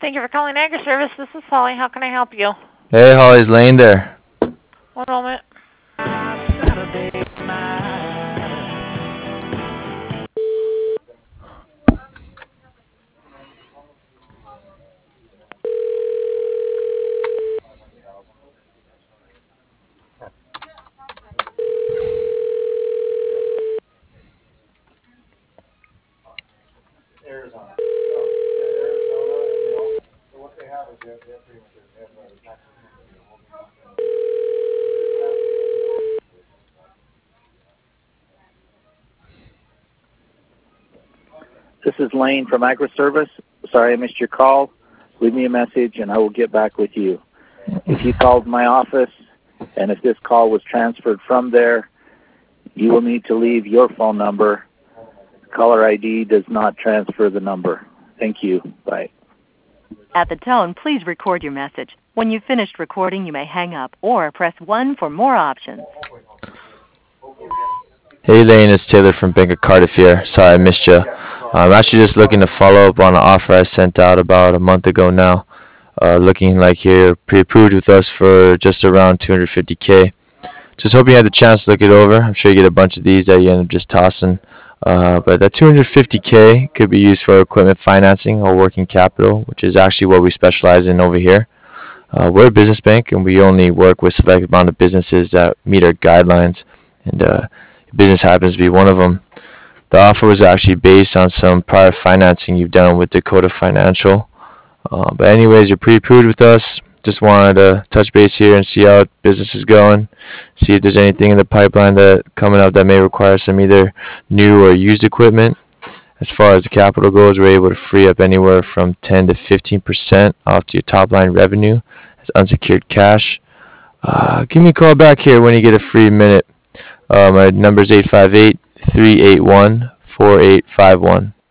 Thank you for calling AgriService. This is Holly. How can I help you? Hey, Holly's Lane there. One moment. This is Lane from AgriService. Sorry I missed your call. Leave me a message and I will get back with you. If you called my office and if this call was transferred from there, you will need to leave your phone number. Caller ID does not transfer the number. Thank you. Bye. At the tone, please record your message. When you've finished recording, you may hang up or press 1 for more options. Hey, Lane, it's Taylor from Bank of Cardiff here. Sorry I missed you. I'm actually just looking to follow up on an offer I sent out about a month ago now. Looking like you're pre-approved with us for just around $250K. Just hoping you had the chance to look it over. I'm sure you get a bunch of these that you end up just tossing. But that $250K could be used for equipment financing or working capital, which is actually what we specialize in over here. We're a business bank, and we only work with select amount of businesses that meet our guidelines, and business happens to be one of them. The offer was actually based on some prior financing you've done with Dakota Financial. But anyways, you're pre-approved with us. Just wanted to touch base here and see how business is going. See if there's anything in the pipeline that coming up that may require some either new or used equipment. As far as the capital goes, we're able to free up anywhere from 10 to 15% off to your top line revenue as unsecured cash. Give me a call back here when you get a free minute. My number is 858-381-4851.